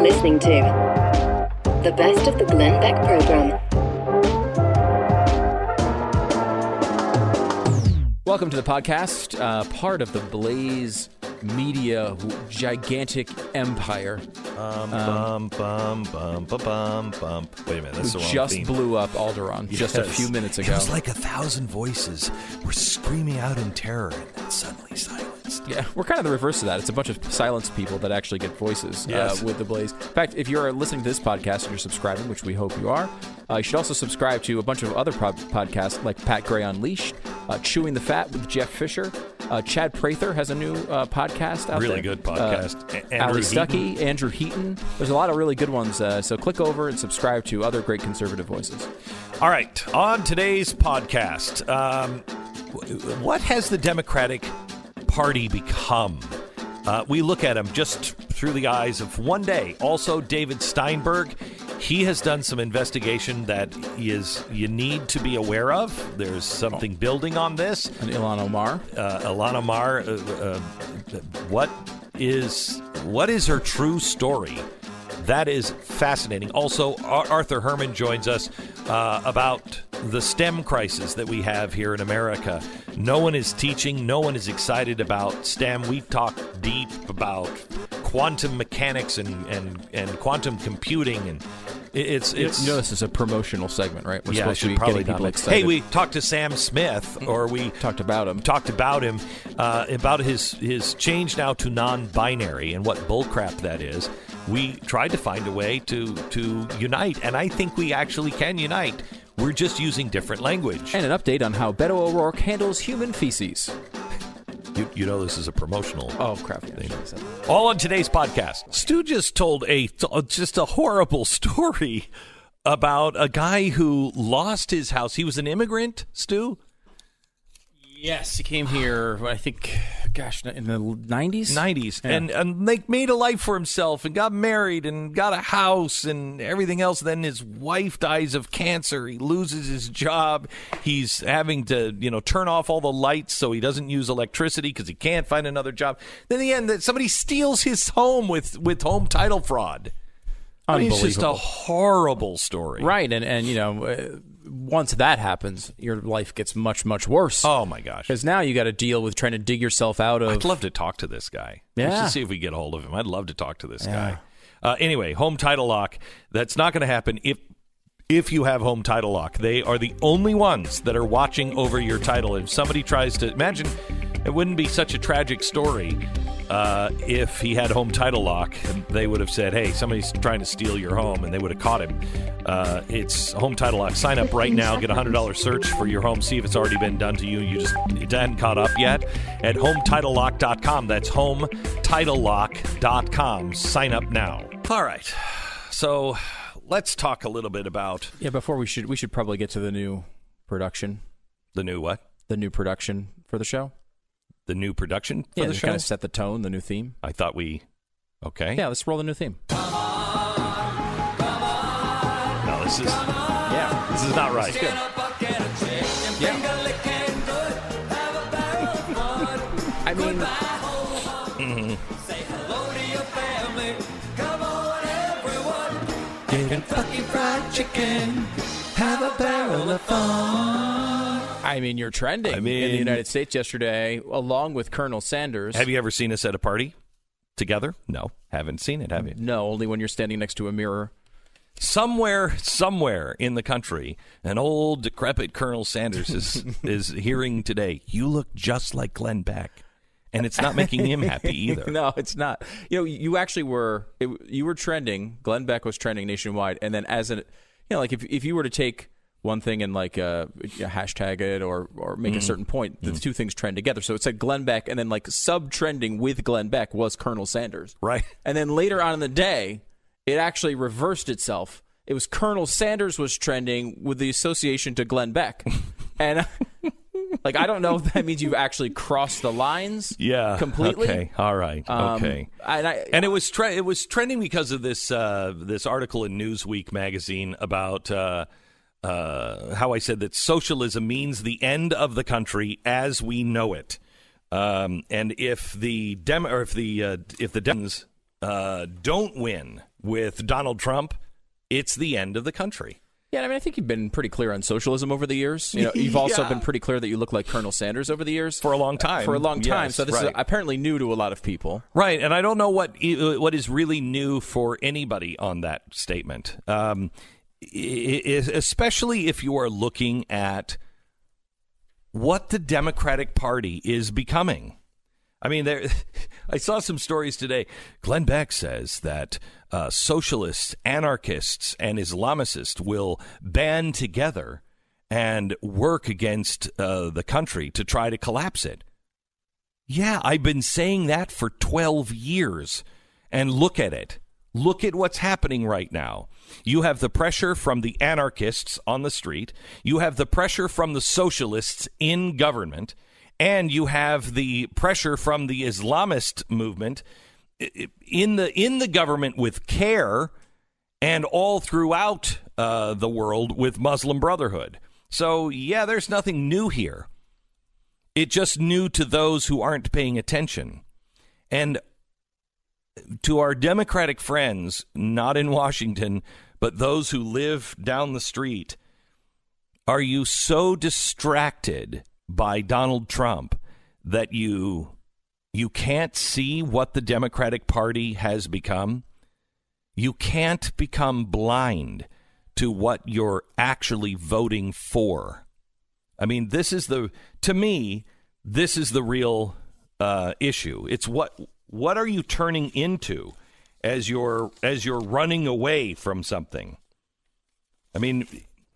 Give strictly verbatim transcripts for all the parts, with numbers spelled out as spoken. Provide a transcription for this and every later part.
listening to the best of the Glenn Beck program. Welcome to the podcast, uh, part of the Blaze Media gigantic empire. Um, um, bum, bum, bum, bum, bum. Wait a minute, that's the wrong just theme. blew up Alderaan Yes. just a few minutes ago. It was like a thousand voices were screaming out in terror and then suddenly silenced. Yeah, we're kind of the reverse of that. It's a bunch of silenced people that actually get voices Yes. uh, with the Blaze. In fact, if you're listening to this podcast and you're subscribing, which we hope you are, uh, you should also subscribe to a bunch of other pod- podcasts like Pat Gray Unleashed, uh, Chewing the Fat with Jeff Fisher. Uh, Chad Prather has a new uh, podcast out Really there. good podcast. Uh, A- Andrew Ali Stuckey, Andrew Heaton. There's a lot of really good ones. Uh, so click over and subscribe to other great conservative voices. All right, on today's podcast, um, what has the Democratic Party become? Uh, we look at them just through the eyes of one day. Also, David Steinberg. He has done some investigation that is you need to be aware of. There's something building on this. And Ilhan Omar. Uh, Ilhan Omar, uh, uh, what is what is her true story? That is fascinating. Also, Ar- Arthur Herman joins us uh, about the STEM crisis that we have here in America. No one is teaching. No one is excited about STEM. We talk deep about quantum mechanics and, and, and quantum computing, and it's it's. You know this is a promotional segment, right? We're yeah, I supposed should to be probably getting people not. excited. Hey, we talked to Sam Smith, or we talked about him. Talked about him uh, about his his change now to non-binary and what bullcrap that is. We tried to find a way to to unite, and I think we actually can unite. We're just using different language. And an update on how Beto O'Rourke handles human feces. You, you know this is a promotional Oh, crap. Yeah, thing. I said that. All on today's podcast. Stu just told a just a horrible story about a guy who lost his house. He was an immigrant, Stu? Yes, he came here, I think, gosh, in the nineties? nineties. Yeah. And, and like made a life for himself and got married and got a house and everything else. Then his wife dies of cancer. He loses his job. He's having to, you know, turn off all the lights so he doesn't use electricity because he can't find another job. Then in the end, that somebody steals his home with, with home title fraud. I mean, it's just a Unbelievable. horrible story. Right, and, and you know, uh, once that happens, your life gets much, much worse. Oh, my gosh. Because now you got to deal with trying to dig yourself out of... I'd love to talk to this guy. Yeah. Let's just see if we get a hold of him. I'd love to talk to this Yeah. guy. Uh, anyway, home title lock. That's not going to happen if if you have home title lock. They are the only ones that are watching over your title. If somebody tries to imagine, it wouldn't be such a tragic story uh, if he had home title lock. And they would have said, "Hey, somebody's trying to steal your home," and they would have caught him. Uh, it's home title lock. Sign up right now. Get a hundred dollar search for your home. See if it's already been done to you. You just it hadn't caught up yet. At home title lock dot com. That's home title lock dot com. Sign up now. All right. So let's talk a little bit about Yeah, before we should we should probably get to the new production, the new what? the new production for the show. The new production for Yeah, the just show. kind of set the tone, the new theme. I thought we. Okay. Yeah, let's roll the new theme. No, this is Yeah. this is not right. I mean, Get Kentucky Fried Chicken. Have a barrel of fun. I mean, you're trending I in mean- the United States yesterday, along with Colonel Sanders. Have you ever seen us at a party together? No, haven't seen it. Have you? No, only when you're standing next to a mirror. Somewhere, somewhere in the country, an old decrepit Colonel Sanders is is hearing today. You look just like Glenn Beck, and it's not making him happy either. No, it's not. You know, you actually were it, you were trending. Glenn Beck was trending nationwide, and then as an you know, like if if you were to take one thing and like uh, hashtag it or or make Mm. a certain point, the two things trend together. So it said Glenn Beck, and then like sub trending with Glenn Beck was Colonel Sanders, Right. and then later on in the day, it actually reversed itself. It was Colonel Sanders was trending with the association to Glenn Beck, and. Like, I don't know if that means you've actually crossed the lines Yeah. completely. Okay. All right. Um, Okay. And, I, And it was tre- it was trending because of this uh, this article in Newsweek magazine about uh, uh, how I said that socialism means the end of the country as we know it, um, and if the dem or if the uh, if the Dems uh, don't win with Donald Trump, it's the end of the country. Yeah, I mean, I think you've been pretty clear on socialism over the years. You know, you've also yeah. been pretty clear that you look like Colonel Sanders over the years. For a long time. Uh, for a long time. Yes, so this right. is apparently new to a lot of people. Right, and I don't know what what is really new for anybody on that statement, um, especially if you are looking at what the Democratic Party is becoming. I mean, there. I saw some stories today. Glenn Beck says that uh, socialists, anarchists, and Islamicists will band together and work against uh, the country to try to collapse it. Yeah, I've been saying that for twelve years. And look at it. Look at what's happening right now. You have the pressure from the anarchists on the street. You have the pressure from the socialists in government. And you have the pressure from the Islamist movement in the in the government with CARE and all throughout uh, the world with Muslim Brotherhood. So, yeah, there's nothing new here. It's just new to those who aren't paying attention. And to our Democratic friends, not in Washington, but those who live down the street, are you so distracted by Donald Trump that you you can't see what the Democratic Party has become? You can't become blind to what you're actually voting for. I mean, this is the, to me, this is the real uh, issue. It's what what are you turning into as you're as you're running away from something? I mean,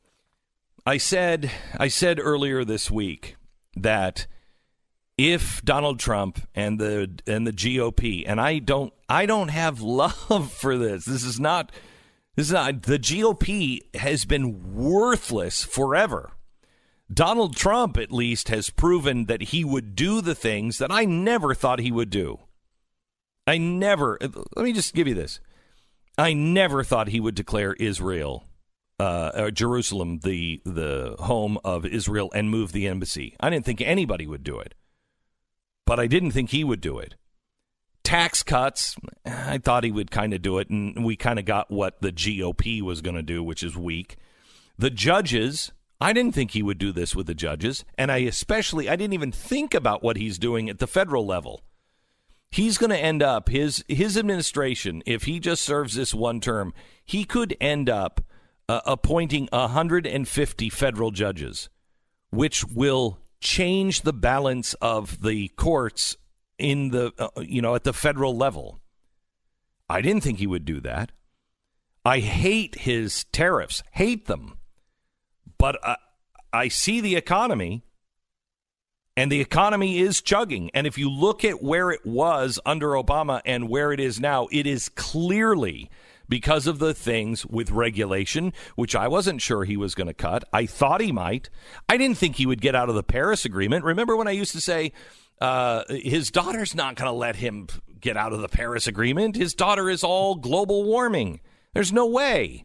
I said I said earlier this week that if Donald Trump and the and the G O P, and I don't I don't have love for this. This is not this is not the G O P has been worthless forever. Donald Trump, at least, has proven that he would do the things that I never thought he would do. I never, let me just give you this. I never thought he would declare Israel, uh, or Jerusalem, the the home of Israel, and move the embassy. I didn't think anybody would do it. But I didn't think he would do it. Tax cuts, I thought he would kind of do it, and we kind of got what the G O P was going to do, which is weak. The judges, I didn't think he would do this with the judges, and I especially, I didn't even think about what he's doing at the federal level. He's going to end up, his his administration, if he just serves this one term, he could end up uh, appointing one hundred fifty federal judges, which will change the balance of the courts in the, uh, you know, at the federal level. I didn't think he would do that. I hate his tariffs, hate them. But uh, I see the economy, and the economy is chugging. And if you look at where it was under Obama and where it is now, it is clearly because of the things with regulation, which I wasn't sure he was going to cut. I thought he might. I didn't think he would get out of the Paris Agreement. Remember when I used to say uh, his daughter's not going to let him get out of the Paris Agreement? His daughter is all global warming. There's no way.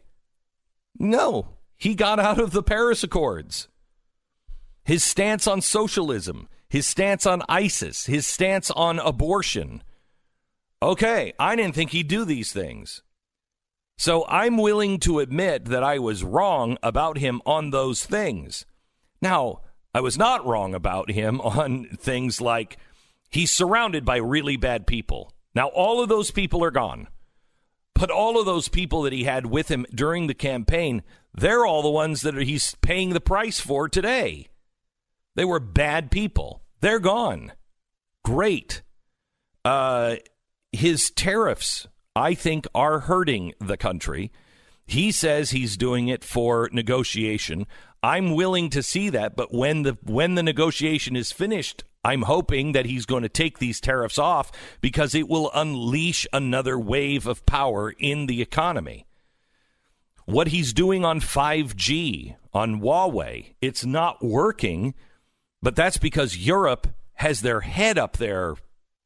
No. He got out of the Paris Accords. His stance on socialism, his stance on ISIS, his stance on abortion. Okay, I didn't think he'd do these things. So I'm willing to admit that I was wrong about him on those things. Now, I was not wrong about him on things like he's surrounded by really bad people. Now, all of those people are gone. But all of those people that he had with him during the campaign, they're all the ones that he's paying the price for today. They were bad people. They're gone. Great. Uh, his tariffs, I think, are hurting the country. He says he's doing it for negotiation. I'm willing to see that, but when the when the negotiation is finished, I'm hoping that he's going to take these tariffs off because it will unleash another wave of power in the economy. What he's doing on five G, on Huawei, it's not working, but that's because Europe has their head up their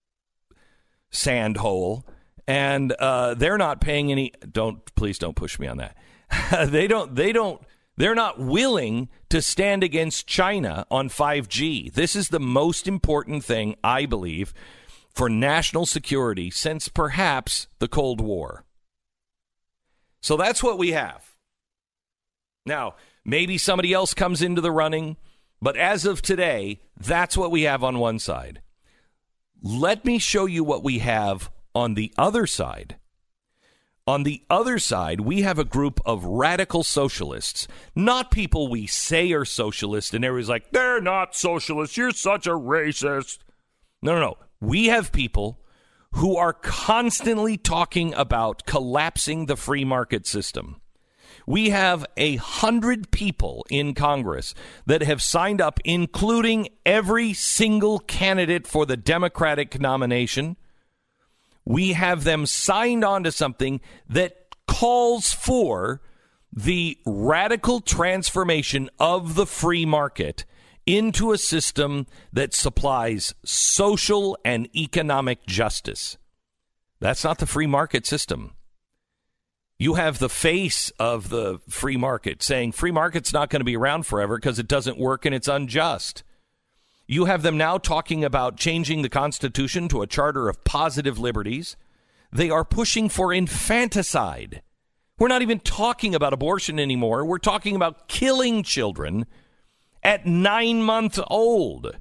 sand hole, and uh, they're not paying any. Don't please don't push me on that. they don't. They don't. They're not willing to stand against China on five G. This is the most important thing, I believe, for national security since perhaps the Cold War. So that's what we have. Now, maybe somebody else comes into the running, but as of today, that's what we have on one side. Let me show you what we have on the other side. On the other side, we have a group of radical socialists, not people we say are socialist, and everybody's like, they're not socialists, you're such a racist. No, no, no. We have people who are constantly talking about collapsing the free market system. We have a hundred people in Congress that have signed up, including every single candidate for the Democratic nomination. We have them signed on to something that calls for the radical transformation of the free market into a system that supplies social and economic justice. That's not the free market system. You have the face of the free market saying free market's not going to be around forever because it doesn't work and it's unjust. You have them now talking about changing the Constitution to a charter of positive liberties. They are pushing for infanticide. We're not even talking about abortion anymore. We're talking about killing children at nine months old.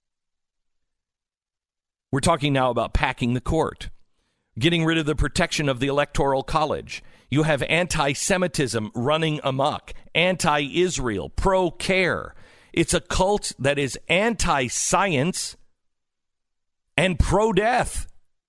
We're talking now about packing the court, getting rid of the protection of the Electoral College. You have anti-Semitism running amok, anti-Israel, pro-care. It's a cult that is anti-science and pro-death.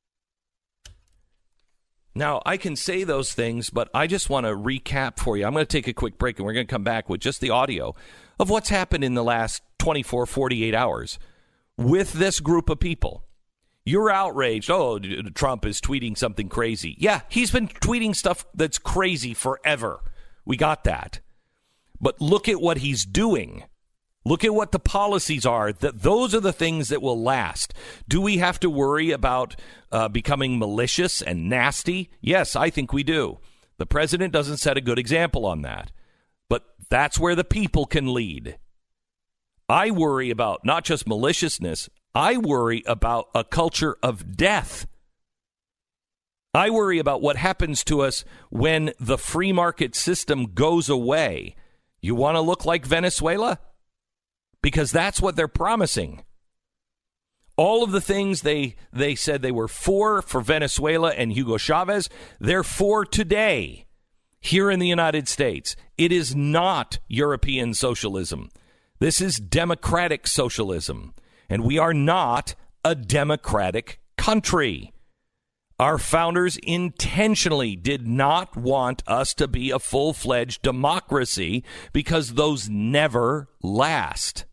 Now, I can say those things, but I just want to recap for you. I'm going to take a quick break, and we're going to come back with just the audio of what's happened in the last twenty-four, forty-eight hours with this group of people. You're outraged. Oh, Trump is tweeting something crazy. Yeah, he's been tweeting stuff that's crazy forever. We got that. But look at what he's doing. Look at what the policies are. That those are the things that will last. Do we have to worry about uh, becoming malicious and nasty? Yes, I think we do. The president doesn't set a good example on that. But that's where the people can lead. I worry about not just maliciousness. I worry about a culture of death. I worry about what happens to us when the free market system goes away. You want to look like Venezuela? Because that's what they're promising. All of the things they, they said they were for for Venezuela and Hugo Chavez, they're for today here in the United States. It is not European socialism. This is democratic socialism. And we are not a democratic country. Our founders intentionally did not want us to be a full-fledged democracy because those never last.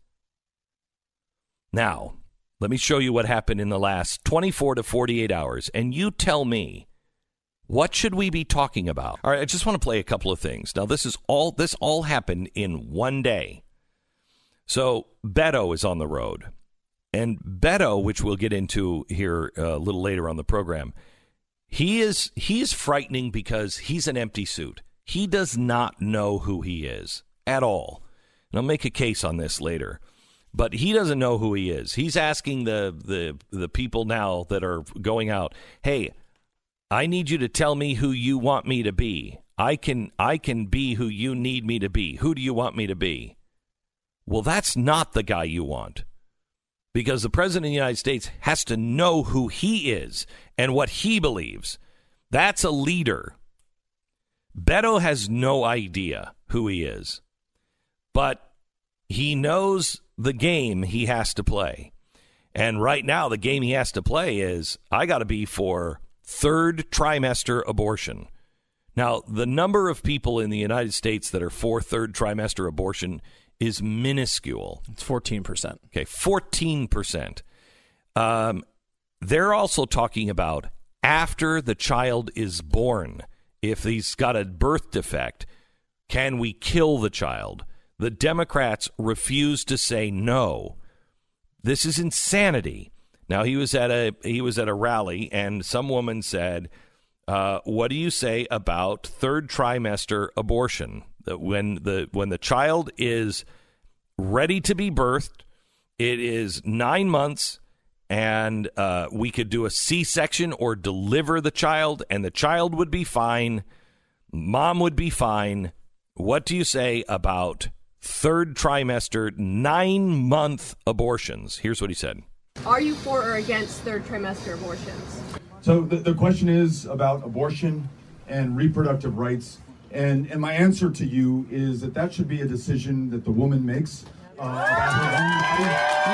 Now, let me show you what happened in the last twenty-four to forty-eight hours, and you tell me, what should we be talking about? All right, I just want to play a couple of things. Now, this is all this all happened in one day. So, Beto is on the road. And Beto, which we'll get into here a little later on the program, he is he is frightening because he's an empty suit. He does not know who he is at all. And I'll make a case on this later. But he doesn't know who he is. He's asking the, the, the people now that are going out, hey, I need you to tell me who you want me to be. I can I can be who you need me to be. Who do you want me to be? Well, that's not the guy you want. Because the president of the United States has to know who he is and what he believes. That's a leader. Beto has no idea who he is. But he knows the game he has to play. And right now, the game he has to play is, I got to be for third trimester abortion. Now, the number of people in the United States that are for third trimester abortion is minuscule. It's fourteen percent. Okay, fourteen percent. Um, they're also talking about after the child is born, if he's got a birth defect, can we kill the child? The Democrats refuse to say no. This is insanity. Now, he was at a he was at a rally, and some woman said, uh, what do you say about third trimester abortion? That when the when the child is ready to be birthed, it is nine months, and uh, we could do a C-section or deliver the child, and the child would be fine. Mom would be fine. What do you say about third trimester, nine-month abortions? Here's what he said. Are you for or against third trimester abortions? So the, the question is about abortion and reproductive rights. And, and my answer to you is that that should be a decision that the woman makes uh, about her own body.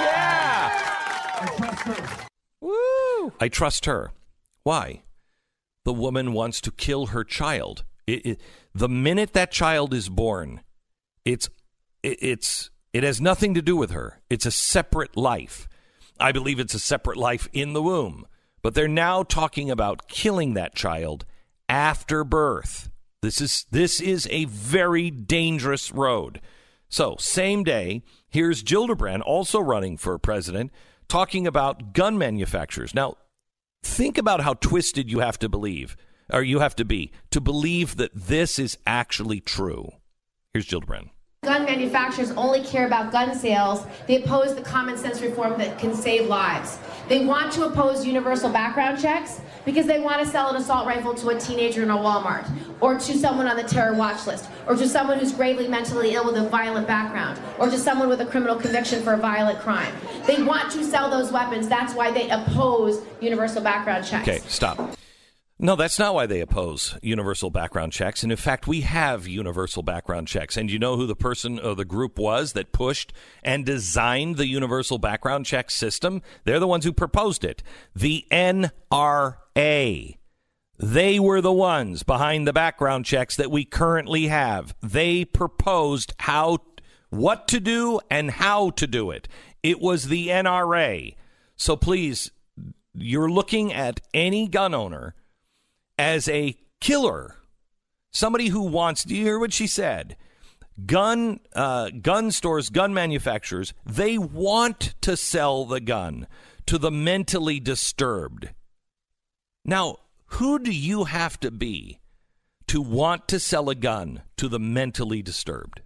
Yeah! I trust her. Woo! I trust her. Why? The woman wants to kill her child. It, it, the minute that child is born, it's it, it's it has nothing to do with her. It's a separate life. I believe it's a separate life in the womb. But they're now talking about killing that child after birth. This is this is a very dangerous road. So, same day, here's Gillibrand also running for president, talking about gun manufacturers. Now, think about how twisted you have to believe, or you have to be, to believe that this is actually true. Here's Gillibrand. Gun manufacturers only care about gun sales. They oppose the common sense reform that can save lives. They want to oppose universal background checks because they want to sell an assault rifle to a teenager in a Walmart, or to someone on the terror watch list, or to someone who's gravely mentally ill with a violent background, or to someone with a criminal conviction for a violent crime. They want to sell those weapons. That's why they oppose universal background checks. Okay, stop. No, that's not why they oppose universal background checks. And in fact, we have universal background checks. And you know who the person or the group was that pushed and designed the universal background check system? They're the ones who proposed it. The N R A. They were the ones behind the background checks that we currently have. They proposed how, what to do and how to do it. It was the N R A. So please, you're looking at any gun owner as a killer, somebody who wants, do you hear what she said? Gun, uh, gun stores, gun manufacturers, they want to sell the gun to the mentally disturbed. Now, who do you have to be to want to sell a gun to the mentally disturbed?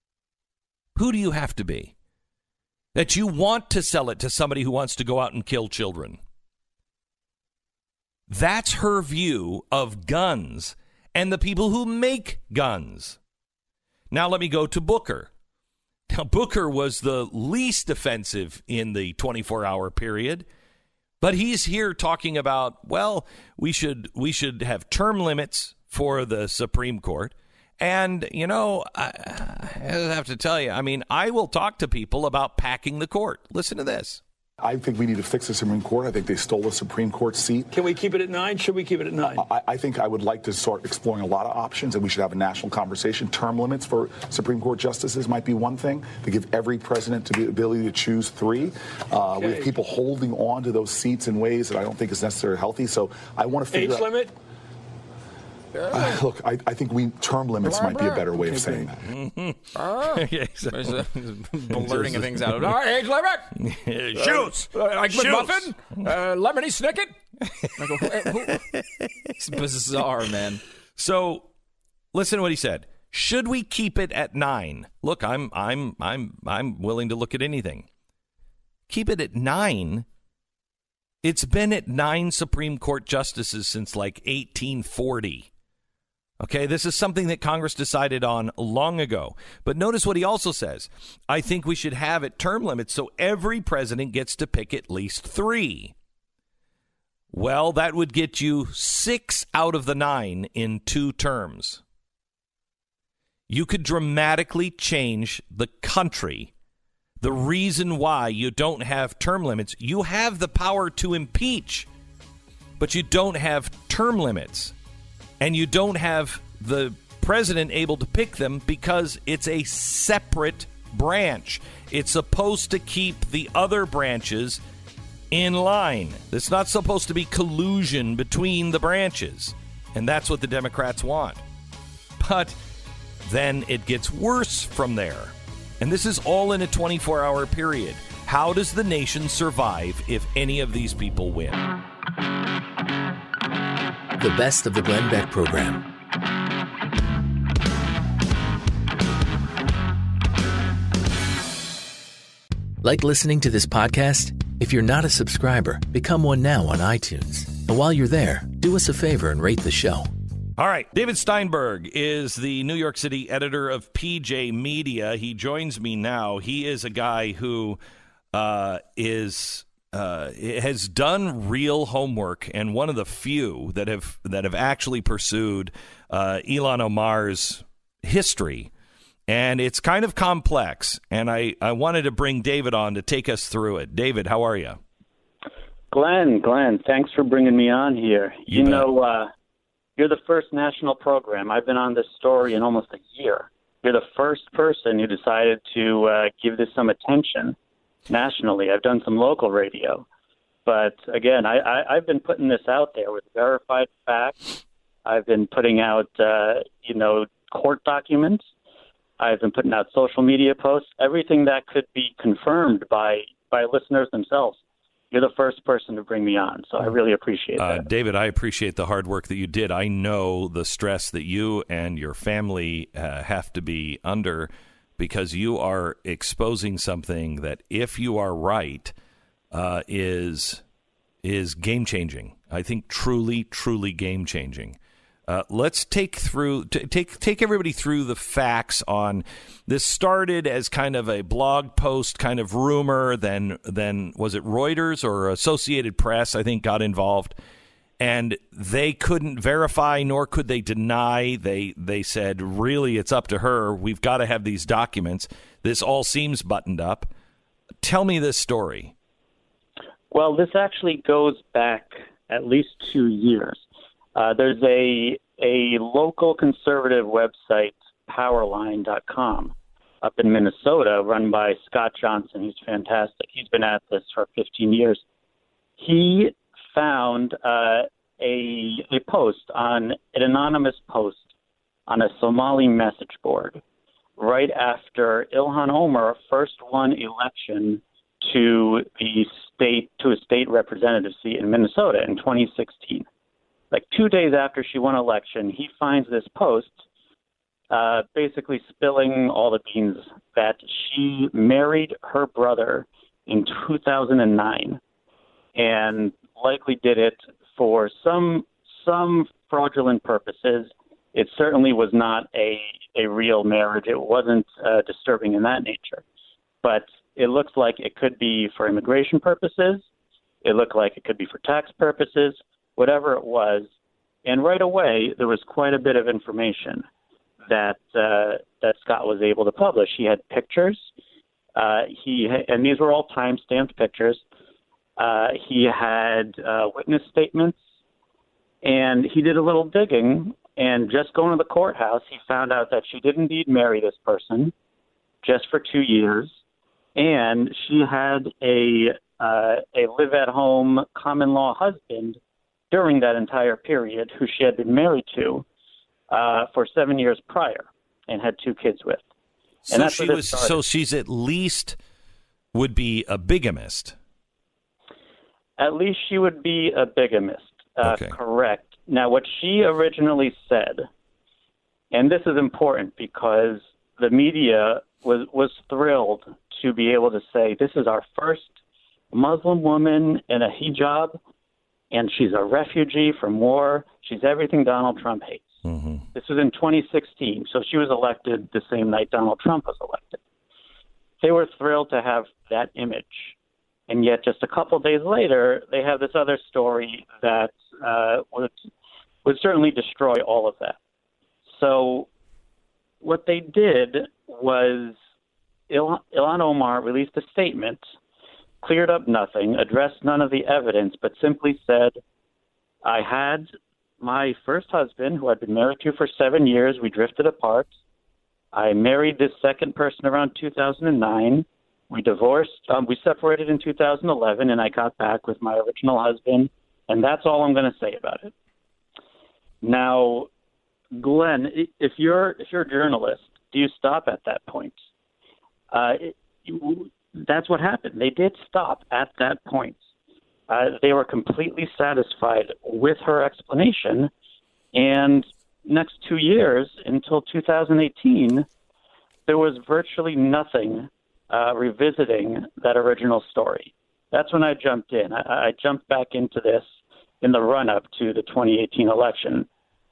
Who do you have to be? That you want to sell it to somebody who wants to go out and kill children? That's her view of guns and the people who make guns. Now let me go to Booker. Now, Booker was the least offensive in the twenty-four hour period, but he's here talking about, well, we should we should have term limits for the Supreme Court. And, you know, I, I have to tell you, I mean, I will talk to people about packing the court. Listen to this. I think we need to fix the Supreme Court. I think they stole the Supreme Court seat. Can we keep it at nine? Should we keep it at nine? I, I think I would like to start exploring a lot of options, and we should have a national conversation. Term limits for Supreme Court justices might be one thing, to give every president to the ability to choose three. Uh, okay. We have people holding on to those seats in ways that I don't think is necessarily healthy. So I want to figure Age out... limit? Uh, look, I, I think we term limits might be a better way of saying that. Mm-hmm. Ah. Yeah, exactly. Blurting of things out of our age limit. Shoots. Uh, like Shoots. McMuffin. Uh, lemony Snicket. It's bizarre, man. So, listen to what he said. Should we keep it at nine? Look, I'm, I'm, I'm, I'm willing to look at anything. Keep it at nine. It's been at nine Supreme Court justices since like eighteen forty. Okay, this is something that Congress decided on long ago. But notice what he also says. I think we should have it term limits so every president gets to pick at least three. Well, that would get you six out of the nine in two terms. You could dramatically change the country. The reason why you don't have term limits, you have the power to impeach, but you don't have term limits. And you don't have the president able to pick them because it's a separate branch. It's supposed to keep the other branches in line. It's not supposed to be collusion between the branches. And that's what the Democrats want. But then it gets worse from there. And this is all in a twenty-four hour period. How does the nation survive if any of these people win? The best of the Glenn Beck program. Like listening to this podcast? If you're not a subscriber, become one now on iTunes. And while you're there, do us a favor and rate the show. All right. David Steinberg is the New York City editor of P J Media. He joins me now. He is a guy who uh, is uh, has done real homework, and one of the few that have that have actually pursued uh, Ilhan Omar's history. And it's kind of complex, and I, I wanted to bring David on to take us through it. David, how are you? Glenn, Glenn, thanks for bringing me on here. You, you know, uh, you're the first national program. I've been on this story in almost a year. You're the first person who decided to uh, give this some attention nationally. I've done some local radio. But, again, I, I, I've been putting this out there with verified facts. I've been putting out, uh, you know, court documents. I've been putting out social media posts, everything that could be confirmed by, by listeners themselves. You're the first person to bring me on, so I really appreciate that. Uh, David, I appreciate the hard work that you did. I know the stress that you and your family uh, have to be under because you are exposing something that, if you are right, uh, is is game-changing. I think truly, truly game-changing. Uh, let's take through t- take take everybody through the facts on this. Started as kind of a blog post, kind of rumor. Then then was it Reuters or Associated Press? I think got involved, and they couldn't verify nor could they deny. They they said, really, it's up to her. We've got to have these documents. This all seems buttoned up. Tell me this story. Well, this actually goes back at least two years. Uh, there's a a local conservative website, powerline dot com, up in Minnesota, run by Scott Johnson. He's fantastic. He's been at this for fifteen years. He found uh, a a post on an anonymous post on a Somali message board right after Ilhan Omar first won election to the state to a state representative seat in Minnesota in twenty sixteen. Like two days after she won election, he finds this post uh, basically spilling all the beans that she married her brother in two thousand nine and likely did it for some some fraudulent purposes. It certainly was not a, a real marriage. It wasn't uh, disturbing in that nature. But it looks like it could be for immigration purposes. It looked like it could be for tax purposes. Whatever it was, and right away there was quite a bit of information that uh, that Scott was able to publish. He had pictures. Uh, he and these were all time-stamped pictures. Uh, he had uh, witness statements, and he did a little digging. And just going to the courthouse, he found out that she did indeed marry this person, just for two years, and she had a uh, a live-at-home common-law husband during that entire period, who she had been married to uh, for seven years prior and had two kids with. And so that's she was. started. So she's at least would be a bigamist. At least she would be a bigamist. Uh, okay. Correct. Now, what she originally said, and this is important because the media was was thrilled to be able to say this is our first Muslim woman in a hijab. And she's a refugee from war. She's everything Donald Trump hates. Mm-hmm. This was in twenty sixteen, so she was elected the same night Donald Trump was elected. They were thrilled to have that image. And yet just a couple days later, they have this other story that uh, would, would certainly destroy all of that. So what they did was Il- Ilhan Omar released a statement, cleared up nothing, addressed none of the evidence, but simply said, I had my first husband, who I'd been married to for seven years. We drifted apart. I married this second person around two thousand nine. We divorced. Um, we separated in two thousand eleven, and I got back with my original husband, and that's all I'm going to say about it. Now, Glenn, if you're if you're a journalist, do you stop at that point? Uh, it, you, That's what happened. They did stop at that point. Uh, they were completely satisfied with her explanation. And next two years, until two thousand eighteen, there was virtually nothing uh, revisiting that original story. That's when I jumped in. I, I jumped back into this in the run-up to the twenty eighteen election.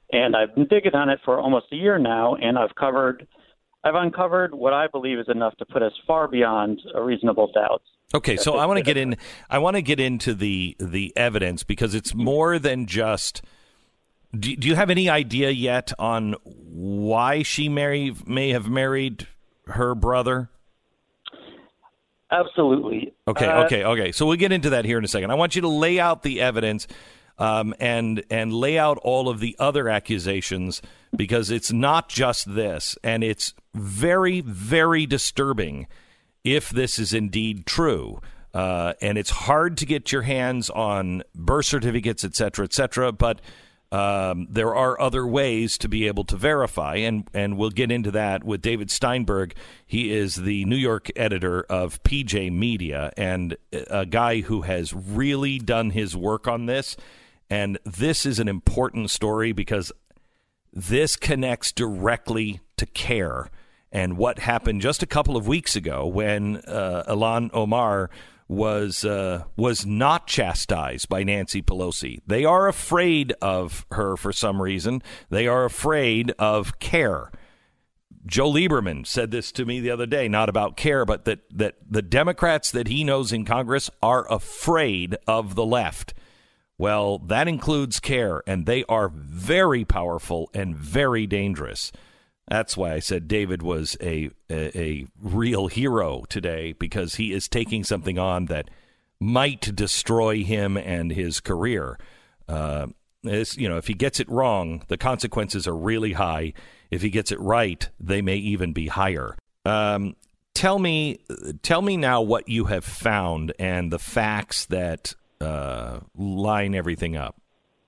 And I've been digging on it for almost a year now, and I've covered, I've uncovered what I believe is enough to put us far beyond a reasonable doubt. Okay, so I want to get in. I want to get into the the evidence because it's more than just. Do, do you have any idea yet on why she marry, may have married her brother? Absolutely. Okay, uh, okay, okay. So we'll get into that here in a second. I want you to lay out the evidence um, and and lay out all of the other accusations because it's not just this, and it's very, very disturbing if this is indeed true. Uh, and it's hard to get your hands on birth certificates, et cetera, et cetera, but um, there are other ways to be able to verify, and, and we'll get into that with David Steinberg. He is the New York editor of P J Media and a guy who has really done his work on this, and this is an important story because this connects directly to CARE and what happened just a couple of weeks ago when uh, Ilhan Omar was uh, was not chastised by Nancy Pelosi. They are afraid of her for some reason. They are afraid of CARE. Joe Lieberman said this to me the other day, not about CARE, but that, that the Democrats that he knows in Congress are afraid of the left. Well, that includes CARE, and they are very powerful and very dangerous. That's why I said David was a, a a real hero today, because he is taking something on that might destroy him and his career. Uh, you know, if he gets it wrong, the consequences are really high. If he gets it right, they may even be higher. Um, tell me, tell me now what you have found and the facts that uh, line everything up.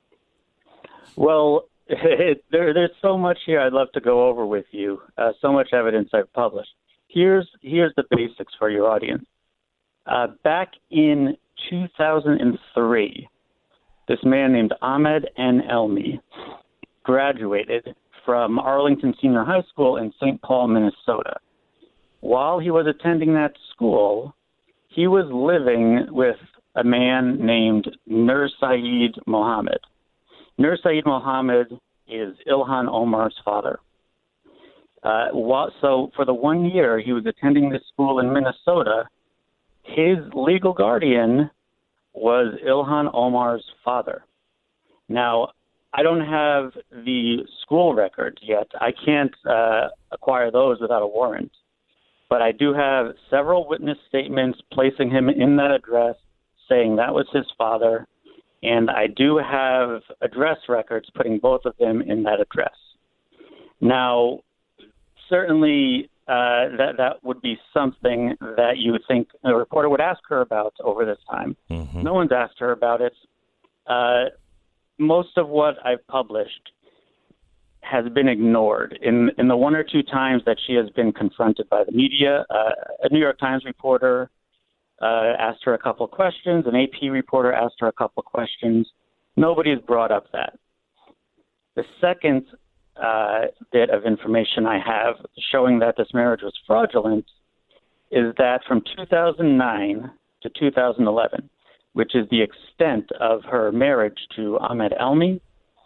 Well. It, there, there's so much here I'd love to go over with you, uh, so much evidence I've published. Here's here's the basics for your audience. Uh, back in two thousand three, this man named Ahmed N. Elmi graduated from Arlington Senior High School in Saint Paul, Minnesota. While he was attending that school, he was living with a man named Nur Saeed Mohammed. Nur Saeed Mohammed is Ilhan Omar's father. Uh, while, so for the one year he was attending this school in Minnesota, his legal guardian was Ilhan Omar's father. Now, I don't have the school records yet. I can't uh, acquire those without a warrant. But I do have several witness statements placing him in that address, saying that was his father. And I do have address records putting both of them in that address. Now, certainly uh, that that would be something that you would think a reporter would ask her about over this time. Mm-hmm. No one's asked her about it. Uh, most of what I've published has been ignored. In, in the one or two times that she has been confronted by the media, uh, a New York Times reporter Uh, asked her a couple of questions. An A P reporter asked her a couple of questions. Nobody has brought up that. The second uh, bit of information I have showing that this marriage was fraudulent is that from two thousand nine to two thousand eleven, which is the extent of her marriage to Ahmed Elmi,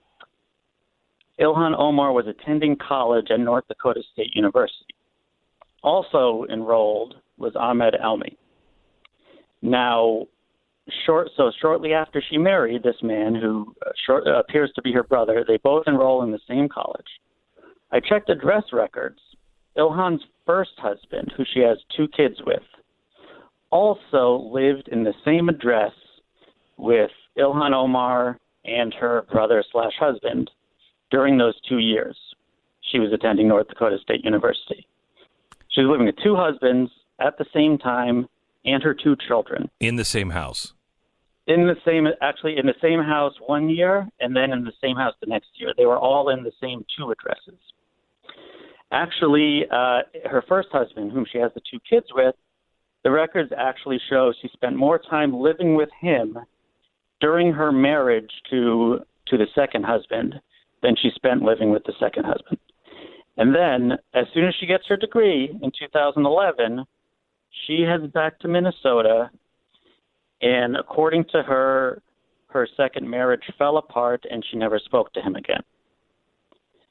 Ilhan Omar was attending college at North Dakota State University. Also enrolled was Ahmed Elmi. Now, short, so shortly after she married this man who uh, short, uh, appears to be her brother, they both enroll in the same college. I checked address records. Ilhan's first husband, who she has two kids with, also lived in the same address with Ilhan Omar and her brother slash husband during those two years. She was attending North Dakota State University. She was living with two husbands at the same time, and her two children. In the same house? In the same, actually in the same house one year, and then in the same house the next year. They were all in the same two addresses. Actually, uh, her first husband, whom she has the two kids with, the records actually show she spent more time living with him during her marriage to to the second husband than she spent living with the second husband. And then, as soon as she gets her degree in two thousand eleven, she heads back to Minnesota, and according to her, her second marriage fell apart, and she never spoke to him again.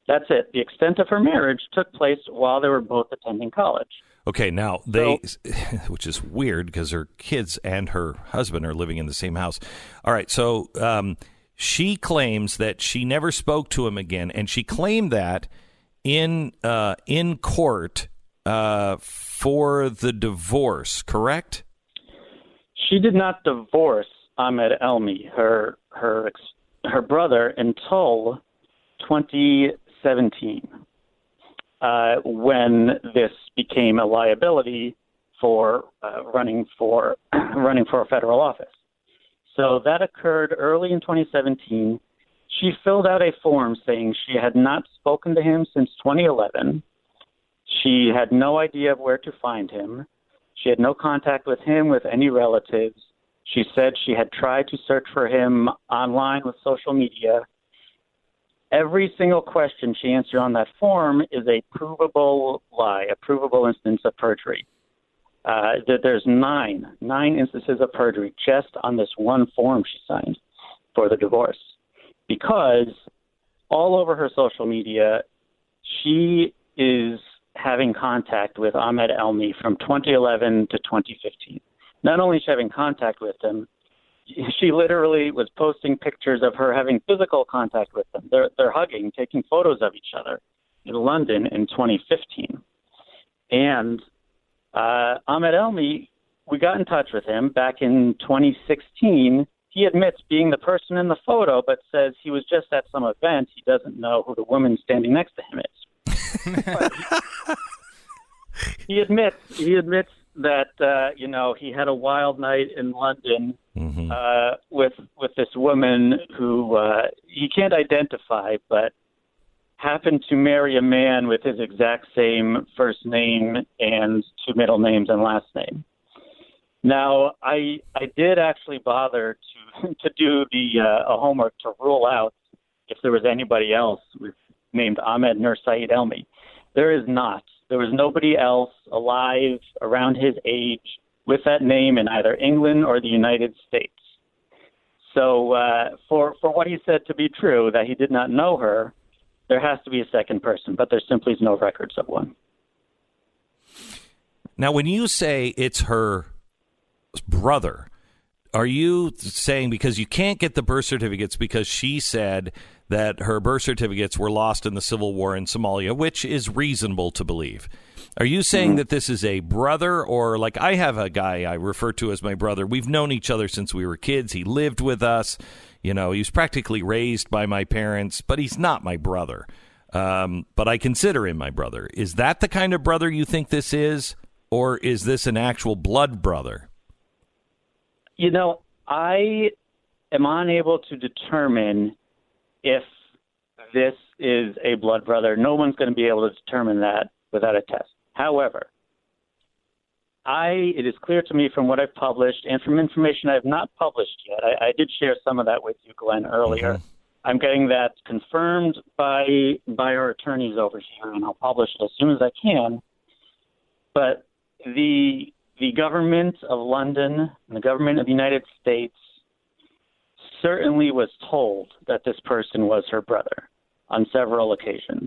That's it. The extent of her marriage took place while they were both attending college. Okay, now they, So- which is weird because her kids and her husband are living in the same house. All right, so um, she claims that she never spoke to him again, and she claimed that in uh, in court uh, for the divorce. Correct? She did not divorce Ahmed Elmi, her her ex- her brother, until twenty seventeen, uh, when this became a liability for uh, running for running for a federal office. So that occurred early in twenty seventeen. She filled out a form saying she had not spoken to him since twenty eleven. She had no idea of where to find him. She had no contact with him, with any relatives. She said she had tried to search for him online with social media. Every single question she answered on that form is a provable lie, a provable instance of perjury. Uh, that there's nine, nine instances of perjury just on this one form she signed for the divorce. Because all over her social media, she is having contact with Ahmed Elmi from twenty eleven to twenty fifteen. Not only is she having contact with him, she literally was posting pictures of her having physical contact with them. They're, they're hugging, taking photos of each other in London in twenty fifteen. And uh, Ahmed Elmi, we got in touch with him back in twenty sixteen. He admits being the person in the photo, but says he was just at some event. He doesn't know who the woman standing next to him is. he, he admits he admits that uh, you know he had a wild night in London mm-hmm. uh, with with this woman who uh, he can't identify, but happened to marry a man with his exact same first name and two middle names and last name. Now, I I did actually bother to to do the uh, a homework to rule out if there was anybody else with, named Ahmed Nur Saeed Elmi. There is not. There was nobody else alive around his age with that name in either England or the United States. So uh, for for what he said to be true, that he did not know her, there has to be a second person, but there simply is no records of one. Now, when you say it's her brother, are you saying because you can't get the birth certificates because she said that her birth certificates were lost in the civil war in Somalia, which is reasonable to believe? Are you saying mm-hmm. that this is a brother, or like I have a guy I refer to as my brother. We've known each other since we were kids. He lived with us. You know, he was practically raised by my parents, but he's not my brother. Um, but I consider him my brother. Is that the kind of brother you think this is, or is this an actual blood brother? You know, I am unable to determine if this is a blood brother. No one's going to be able to determine that without a test. However, I it is clear to me from what I've published and from information I have not published yet. I, I did share some of that with you, Glenn, earlier. Mm-hmm. I'm getting that confirmed by by our attorneys over here, and I'll publish it as soon as I can. But the the government of London and the government of the United States certainly was told that this person was her brother on several occasions.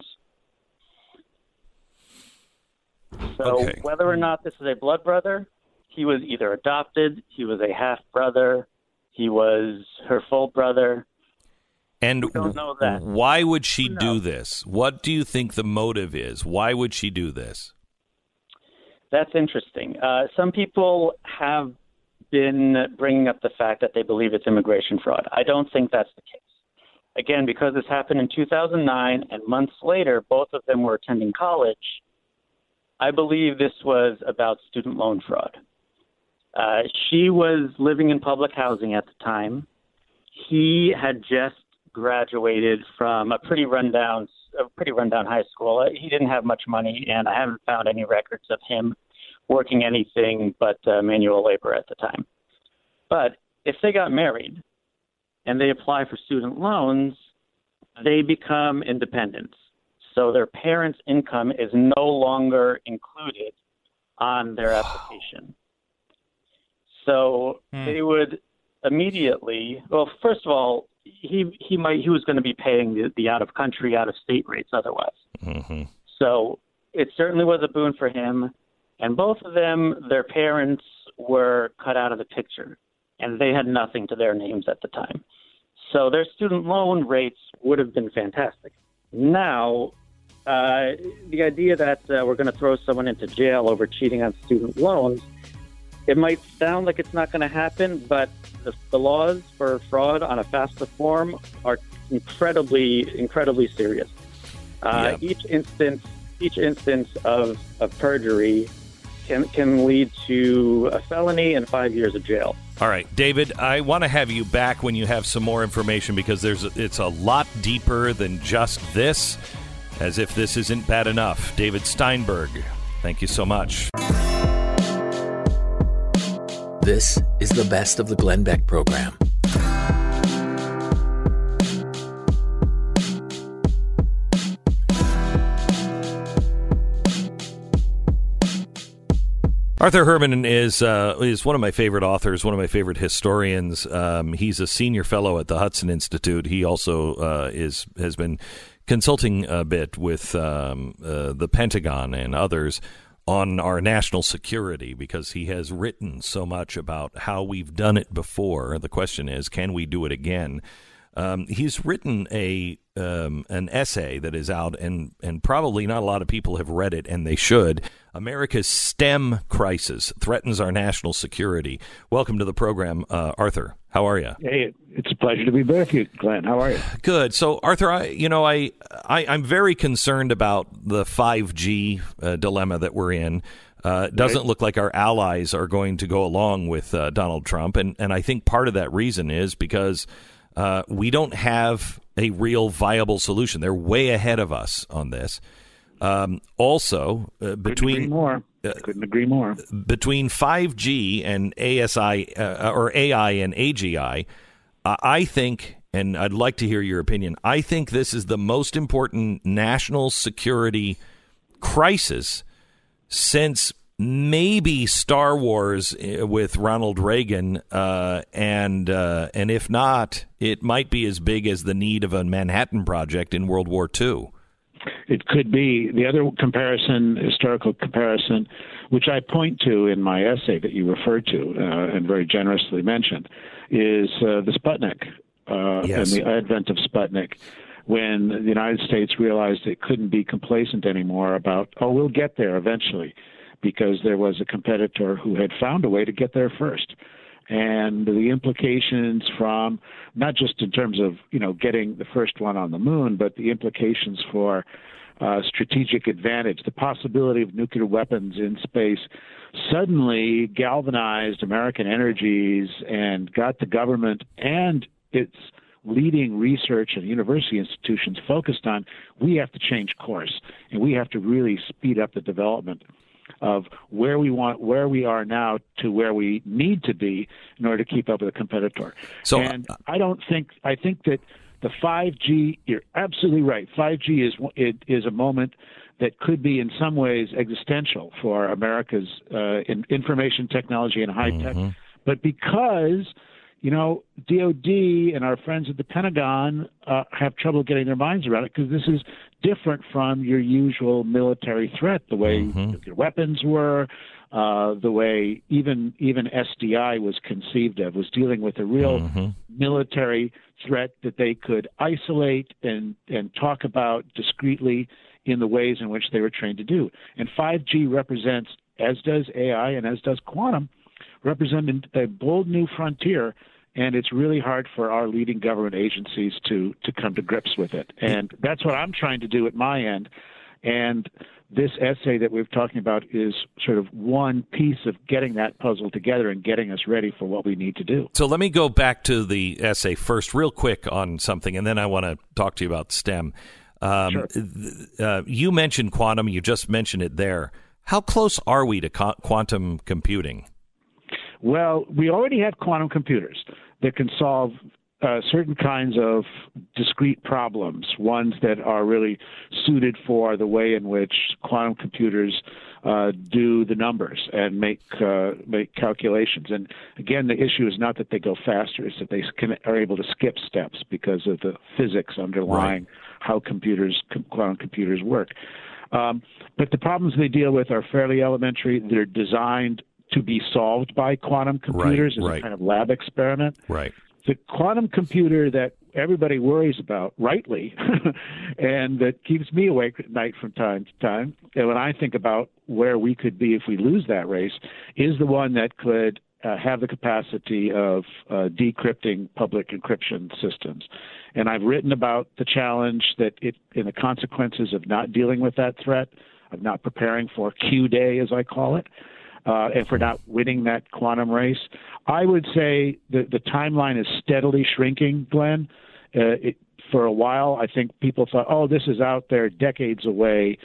So okay. whether or not this is a blood brother, he was either adopted, he was a half-brother, he was her full brother. And we don't know that. Why would she do this? What do you think the motive is? Why would she do this? That's interesting. Uh, some people have been bringing up the fact that they believe it's immigration fraud. I don't think that's the case. Again, because this happened in two thousand nine and months later, both of them were attending college, I believe this was about student loan fraud. Uh, she was living in public housing at the time. He had just graduated from a pretty rundown, a pretty rundown high school. He didn't have much money, and I haven't found any records of him working anything but uh, manual labor at the time. But if they got married and they apply for student loans, they become independent. So their parents' income is no longer included on their application. So hmm. they would immediately, well, first of all, he he might he was going to be paying the, the out of country, out of state rates otherwise. Mm-hmm. So it certainly was a boon for him. And both of them, their parents were cut out of the picture, and they had nothing to their names at the time. So their student loan rates would have been fantastic. Now, uh, the idea that uh, we're going to throw someone into jail over cheating on student loans, it might sound like it's not going to happen, but the, the laws for fraud on a FAFSA form are incredibly, incredibly serious. Uh, yeah. Each instance, each instance of, of perjury can can lead to a felony and five years of jail. All right, David, I want to have you back when you have some more information, because there's a, it's a lot deeper than just this, as if this isn't bad enough. David Steinberg, thank you so much. This is the Best of the Glenn Beck program. Arthur Herman is uh, is one of my favorite authors, one of my favorite historians. Um, he's a senior fellow at the Hudson Institute. He also uh, is has been consulting a bit with um, uh, the Pentagon and others on our national security, because he has written so much about how we've done it before. The question is, can we do it again? Um, he's written a um, an essay that is out, and, and probably not a lot of people have read it, and they should. America's STEM crisis threatens our national security. Welcome to the program, uh, Arthur. How are you? Hey, it's a pleasure to be back with you, Glenn. How are you? Good. So, Arthur, I, you know, I, I I'm very concerned about the five G uh, dilemma that we're in. Uh, it doesn't right. look like our allies are going to go along with uh, Donald Trump, and and I think part of that reason is because Uh, we don't have a real viable solution. They're way ahead of us on this. Um, also, uh, between Couldn't agree more. Uh, Couldn't agree more. Between five G and A S I uh, or A I and A G I, uh, I think, and I'd like to hear your opinion, I think this is the most important national security crisis since maybe Star Wars with Ronald Reagan, uh, and uh, and if not, it might be as big as the need of a Manhattan Project in World War Two. It could be. The other comparison, historical comparison, which I point to in my essay that you referred to uh, and very generously mentioned, is uh, the Sputnik uh, yes. and the advent of Sputnik, when the United States realized it couldn't be complacent anymore about, oh, we'll get there eventually, because there was a competitor who had found a way to get there first. And the implications from, not just in terms of, you know, getting the first one on the moon, but the implications for uh, strategic advantage, the possibility of nuclear weapons in space, suddenly galvanized American energies and got the government and its leading research and university institutions focused on, we have to change course, and we have to really speed up the development of where we want, where we are now to where we need to be in order to keep up with a competitor. So, and I don't think, I think that the five G, you're absolutely right. five G is it is a moment that could be in some ways existential for America's uh, in, information technology and high tech. Mm-hmm. But because, you know, D O D and our friends at the Pentagon uh, have trouble getting their minds around it, because this is different from your usual military threat, the way mm-hmm. nuclear weapons were, uh, the way even even S D I was conceived of, was dealing with a real mm-hmm. military threat that they could isolate and, and talk about discreetly in the ways in which they were trained to do. And five G represents, as does A I and as does quantum, represent a bold new frontier. And it's really hard for our leading government agencies to, to come to grips with it. And that's what I'm trying to do at my end. And this essay that we're talking about is sort of one piece of getting that puzzle together and getting us ready for what we need to do. So let me go back to the essay first real quick on something, and then I want to talk to you about STEM. Um, sure. uh, you mentioned quantum. You just mentioned it there. How close are we to co- quantum computing? Well, we already have quantum computers that can solve uh, certain kinds of discrete problems, ones that are really suited for the way in which quantum computers uh, do the numbers and make uh, make calculations. And again, the issue is not that they go faster; it's that they can, are able to skip steps because of the physics underlying right. how computers, quantum computers work. Um, but the problems they deal with are fairly elementary. They're designed to be solved by quantum computers right, as right. a kind of lab experiment. Right. The quantum computer that everybody worries about, rightly, and that keeps me awake at night from time to time, and when I think about where we could be if we lose that race, is the one that could uh, have the capacity of uh, decrypting public encryption systems. And I've written about the challenge that it, and the consequences of not dealing with that threat, of not preparing for Q Day, as I call it, uh, and for not winning that quantum race. I would say that the timeline is steadily shrinking, Glenn. Uh, it, for a while, I think people thought, oh, this is out there decades away.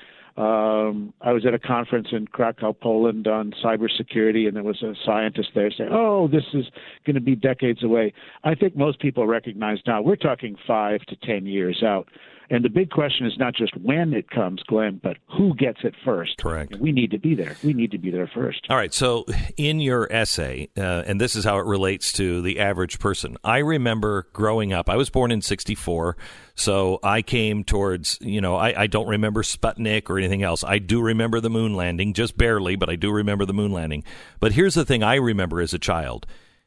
Um, I was at a conference in Krakow, Poland on cybersecurity, and there was a scientist there saying, oh, this is going to be decades away. I think most people recognize now we're talking five to ten years out. And the big question is not just when it comes, Glenn, but who gets it first. Correct. And we need to be there. We need to be there first. All right. So in your essay, uh, and this is how it relates to the average person, I remember growing up. I was born in sixty-four, so I came towards, you know, I, I don't remember Sputnik or anything else. I do remember the moon landing, just barely, but I do remember the moon landing. But here's the thing I remember as a child.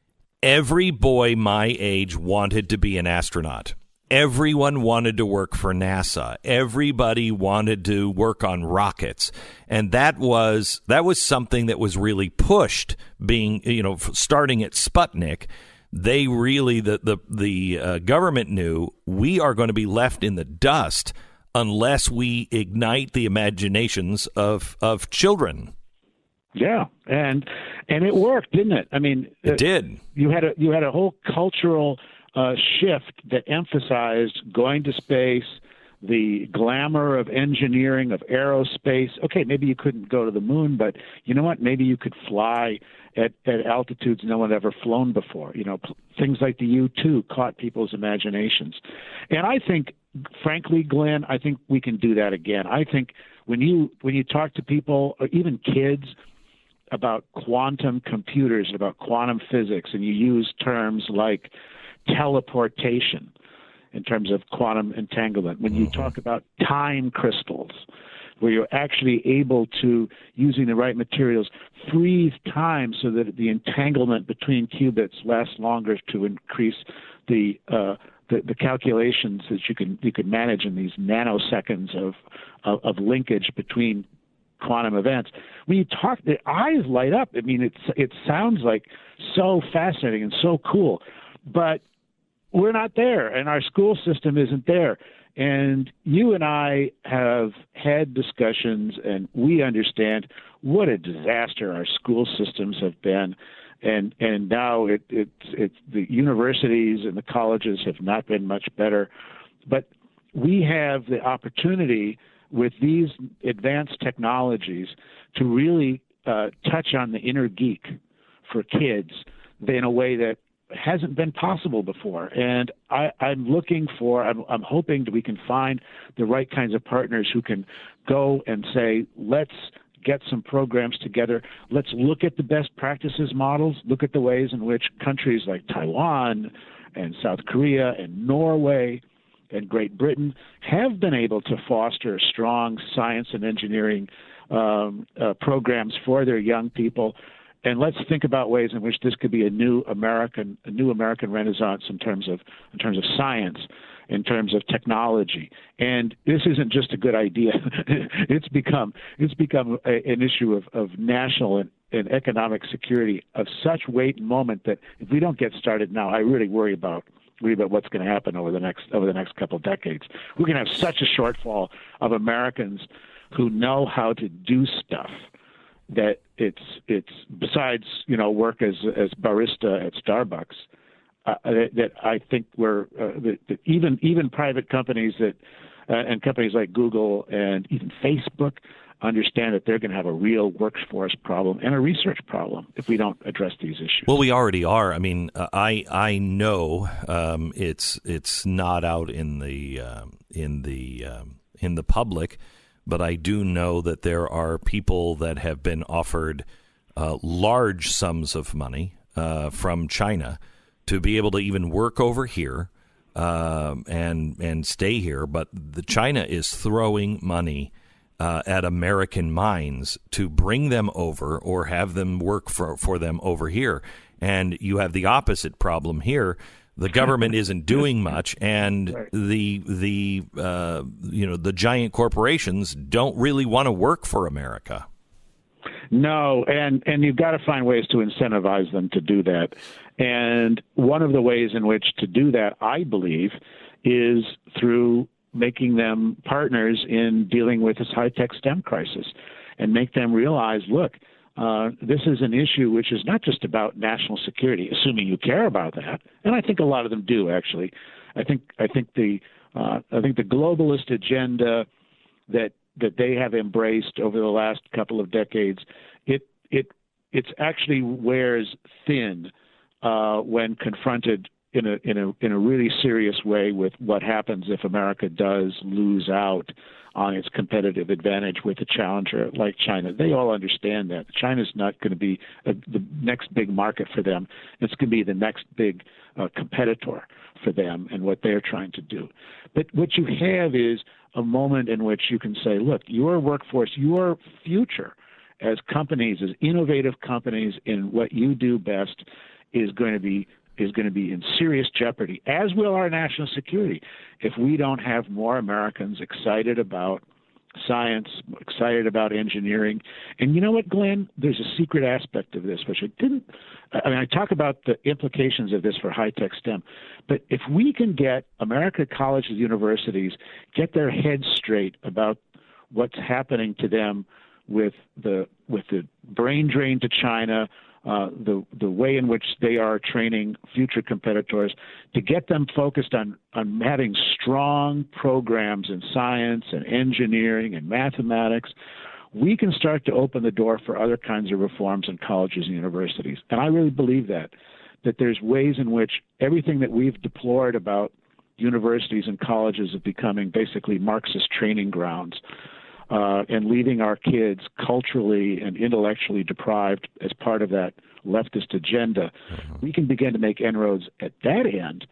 Every boy my age wanted to be an astronaut. Everyone wanted to work for NASA. Everybody wanted to work on rockets. And that was that was something that was really pushed, being, you know, starting at Sputnik. They really, the, the, the uh, government knew we are going to be left in the dust unless we ignite the imaginations of, of children. Yeah, and and it worked, didn't it? I mean, it did. You had a you had a whole cultural Uh, shift that emphasized going to space, the glamour of engineering, of aerospace. Okay, maybe you couldn't go to the moon, but you know what? Maybe you could fly at, at altitudes no one had ever flown before. You know, p- things like the U two caught people's imaginations. And I think, frankly, Glenn, I think we can do that again. I think when you when you talk to people, or even kids, about quantum computers, about quantum physics, and you use terms like teleportation in terms of quantum entanglement, when you talk about time crystals, where you're actually able to, using the right materials, freeze time so that the entanglement between qubits lasts longer to increase the uh, the, the calculations that you can you can manage in these nanoseconds of, of of linkage between quantum events. When you talk, the eyes light up. I mean, it's it sounds like so fascinating and so cool, but we're not there, and our school system isn't there. And you and I have had discussions, and we understand what a disaster our school systems have been. And and now it, it's it's the universities and the colleges have not been much better. But we have the opportunity with these advanced technologies to really uh, touch on the inner geek for kids in a way that hasn't been possible before. And I, I'm looking for, I'm, I'm hoping that we can find the right kinds of partners who can go and say, let's get some programs together. Let's look at the best practices models, look at the ways in which countries like Taiwan and South Korea and Norway and Great Britain have been able to foster strong science and engineering um, uh, programs for their young people. And let's think about ways in which this could be a new American, a new American Renaissance in terms of, in terms of science, in terms of technology. And this isn't just a good idea; it's become, it's become a, an issue of, of national and, and economic security of such weight and moment that if we don't get started now, I really worry about, worry about what's going to happen over the next, over the next couple of decades. We're going to have such a shortfall of Americans who know how to do stuff that it's it's besides, you know, work as as barista at Starbucks, uh, that, that I think we're uh, that, that even even private companies that uh, and companies like Google and even Facebook understand that they're going to have a real workforce problem and a research problem if we don't address these issues. Well, we already are. I mean, uh, I I know um, it's it's not out in the um, in the um, in the public. but I do know that there are people that have been offered uh, large sums of money uh, from China to be able to even work over here uh, and and stay here. But the China is throwing money uh, at American mines to bring them over or have them work for, for them over here. And you have the opposite problem here. The government isn't doing much, and the the uh, you know the giant corporations don't really want to work for America. No, and and you've got to find ways to incentivize them to do that. And one of the ways in which to do that, I believe, is through making them partners in dealing with this high-tech STEM crisis, and make them realize, look, Uh, this is an issue which is not just about national security, assuming you care about that, and I think a lot of them do. Actually, I think I think the uh, I think the globalist agenda that that they have embraced over the last couple of decades, it it it's actually wears thin uh, when confronted in a in a in a really serious way with what happens if America does lose out on its competitive advantage with a challenger like China. They all understand that. China's not going to be a, the next big market for them. It's going to be the next big uh, competitor for them and what they're trying to do. But what you have is a moment in which you can say, look, your workforce, your future as companies, as innovative companies in what you do best is going to be is going to be in serious jeopardy, as will our national security, if we don't have more Americans excited about science, excited about engineering. And you know what, Glenn? There's a secret aspect of this, which I didn't – I mean, I talk about the implications of this for high-tech STEM. But if we can get American colleges and universities, get their heads straight about what's happening to them with the with the brain drain to China – Uh, the the way in which they are training future competitors, to get them focused on, on having strong programs in science and engineering and mathematics, we can start to open the door for other kinds of reforms in colleges and universities. And I really believe that, that there's ways in which everything that we've deplored about universities and colleges of becoming basically Marxist training grounds, Uh, and leaving our kids culturally and intellectually deprived as part of that leftist agenda, mm-hmm. we can begin to make inroads at that end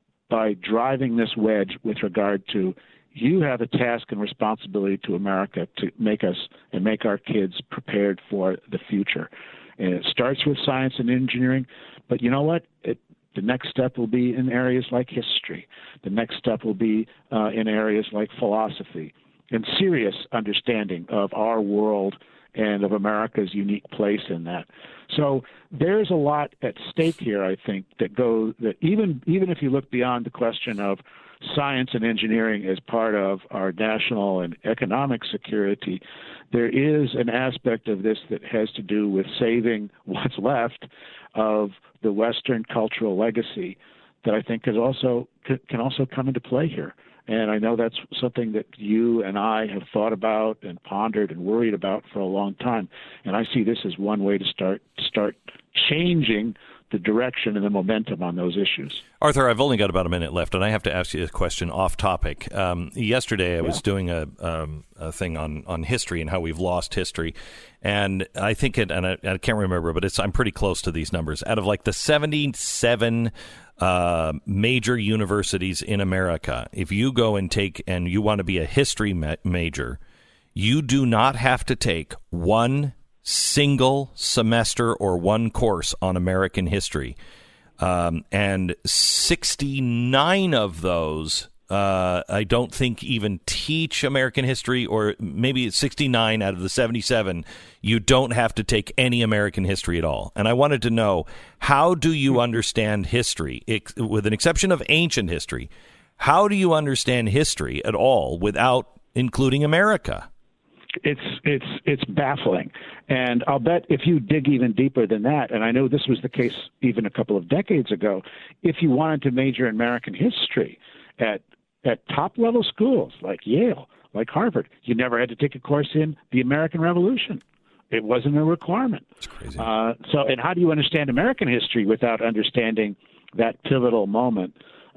by driving this wedge with regard to you have a task and responsibility to America to make us and make our kids prepared for the future. And it starts with science and engineering, but you know what? It, the next step will be in areas like history. The next step will be uh, in areas like philosophy, and serious understanding of our world and of America's unique place in that. So there's a lot at stake here, I think, that go that even even if you look beyond the question of science and engineering as part of our national and economic security, there is an aspect of this that has to do with saving what's left of the Western cultural legacy that I think is also can also come into play here. And I know that's something that you and I have thought about and pondered and worried about for a long time. And I see this as one way to start start changing the direction and the momentum on those issues. Arthur, I've only got about a minute left, and I have to ask you a question off topic. Um, yesterday, I yeah. was doing a, um, a thing on, on history and how we've lost history. And I think it, and I, I can't remember, but it's I'm pretty close to these numbers. Out of like the seventy-seven uh, major universities in America, if you go and take and you want to be a history ma- major, you do not have to take one single semester or one course on American history. Um, and sixty-nine of those, uh, I don't think even teach American history, or maybe it's sixty-nine out of the seventy-seven. You don't have to take any American history at all. And I wanted to know, how do you understand history, ex- with an exception of ancient history? How do you understand history at all without including America? It's it's it's baffling, and I'll bet if you dig even deeper than that, and I know this was the case even a couple of decades ago, if you wanted to major in American history at at top level schools like Yale, like Harvard, you never had to take a course in the American Revolution. It wasn't a requirement. That's crazy. Uh, so, and how do you understand American history without understanding that pivotal moment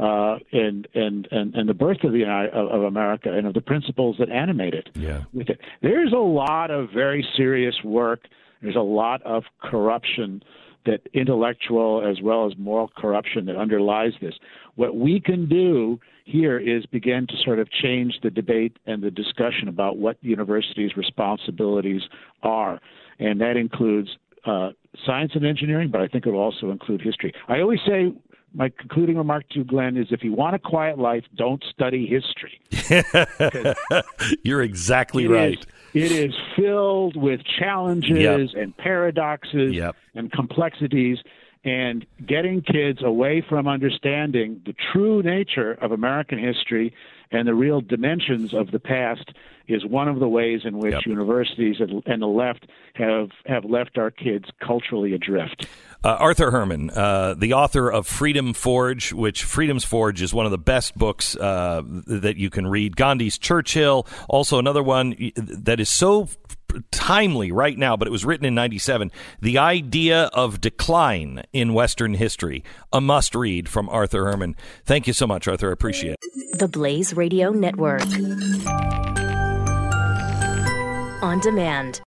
uh, and, and and and the birth of the of, of America and of the principles that animate it. Yeah. With it. There's a lot of very serious work. There's a lot of corruption, that intellectual as well as moral corruption that underlies this. What we can do here is begin to sort of change the debate and the discussion about what universities' responsibilities are. And that includes uh, science and engineering, but I think it will also include history. I always say, my concluding remark to you, Glenn, is if you want a quiet life, don't study history. You're exactly it right. Is, it is filled with challenges Yep. and paradoxes Yep. and complexities, and getting kids away from understanding the true nature of American history and the real dimensions of the past is one of the ways in which Yep. universities and, and the left have, have left our kids culturally adrift. Uh, Arthur Herman, uh, the author of Freedom Forge, which Freedom's Forge is one of the best books uh, that you can read. Gandhi's Churchill, also another one that is so timely right now, but it was written in ninety-seven. The Idea of Decline in Western History, a must-read from Arthur Herman. Thank you so much, Arthur. I appreciate it. The Blaze Radio Network. On demand.